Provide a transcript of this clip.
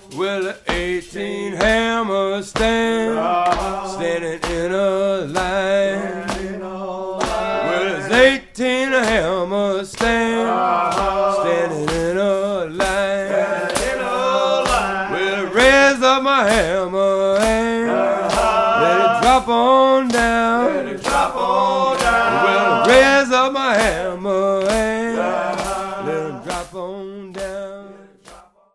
Will the 18 hammer standing in a line? Will the 18 hammer standing in a line? Will raise up my hammer and let it drop on down? Will raise up my hammer